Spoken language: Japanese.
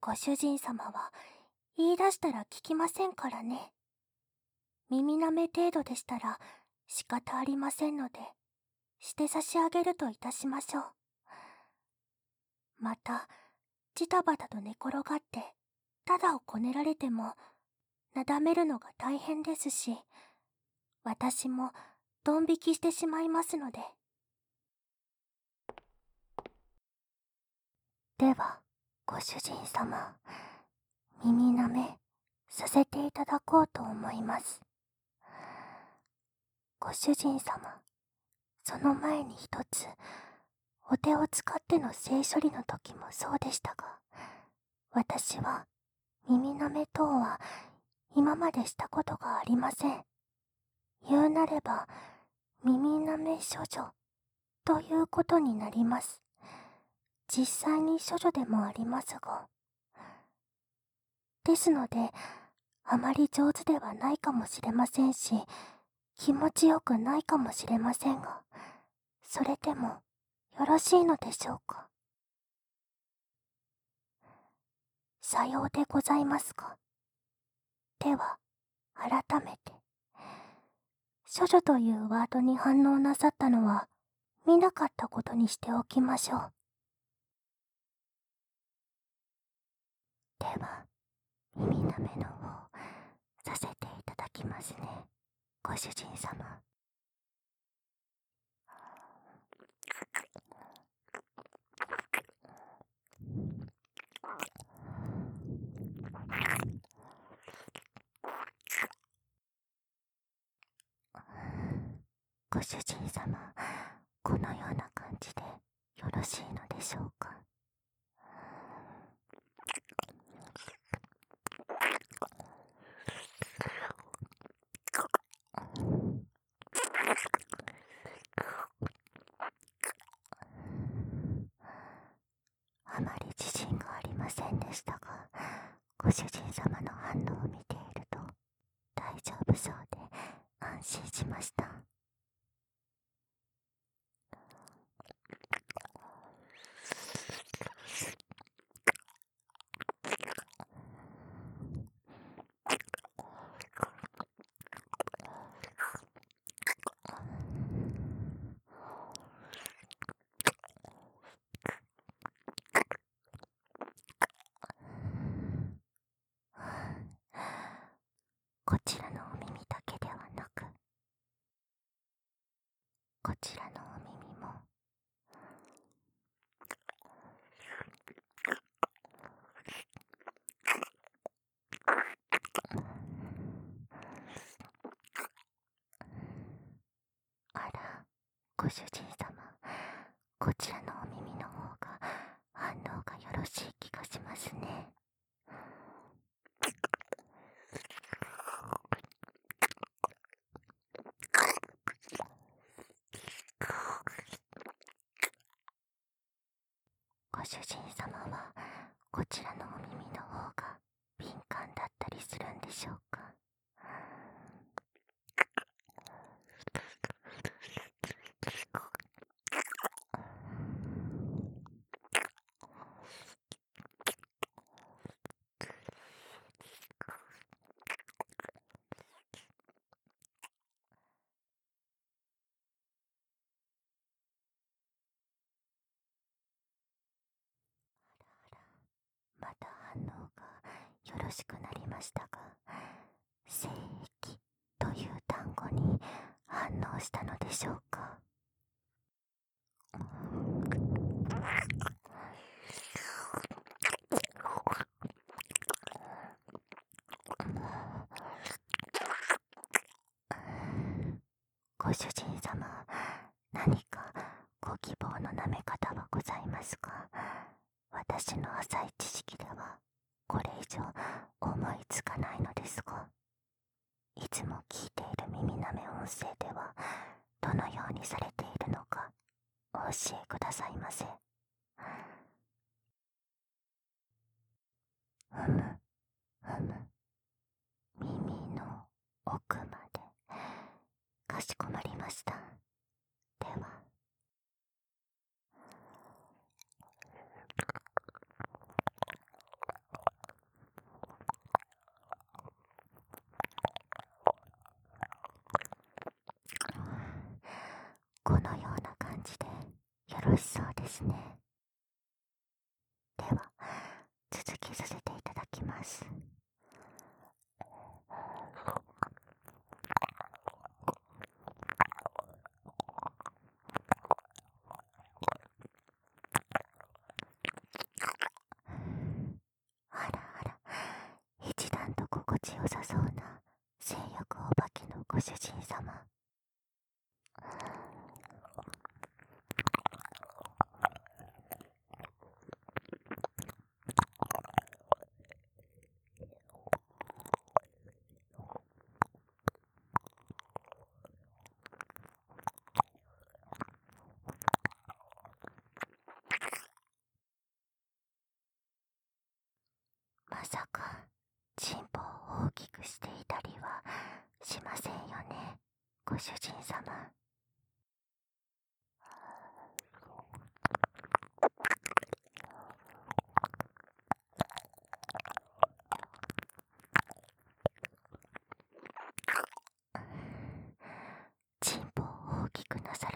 ご主人様は言い出したら聞きませんからね。耳舐め程度でしたら仕方ありませんので、して差し上げるといたしましょう。また、ジタバタと寝転がって、ただをこねられても、なだめるのが大変ですし、私もドン引きしてしまいますので。では、ご主人様、耳舐めさせていただこうと思います。ご主人様、その前に一つ、お手を使っての性処理の時もそうでしたが、私は耳舐め等は今までしたことがありません。言うなれば、耳舐め処女ということになります。実際に処女でもありますが。ですので、あまり上手ではないかもしれませんし、気持ちよくないかもしれませんが、それでもよろしいのでしょうか。さようでございますか。では、改めて。処女というワードに反応なさったのは、見なかったことにしておきましょう。では、耳舐めの方、させていただきますね、ご主人様。ご主人様、このような感じでよろしいのでしょうか。あまり自信がありませんでしたが、ご主人様の反応を見ていると大丈夫そうで安心しました。こちらのお耳だけではなく、こちらのお耳もあら、ご主人様、こちらのお耳の方が反応がよろしい気がしますね。ご主人様はこちらのお耳の方が敏感だったりするんでしょうか。また反応がよろしくなりましたが、精液という単語に反応したのでしょうか。ご主人様、何かご希望の舐め方はございますか。私の浅い知識ではこれ以上思いつかないのですが、いつも聞いている耳舐め音声ではどのようにされているのかお教えくださいませ。ふむふむ、耳の奥まで。かしこまりました。では。 のような感じでよろしそうですね。では続きさせていただきます。あらあら、一段と心地よさそうな性欲お化けのご主人様。まさかチンポを大きくしていたりはしませんよね、ご主人様。チンポを大きくなさ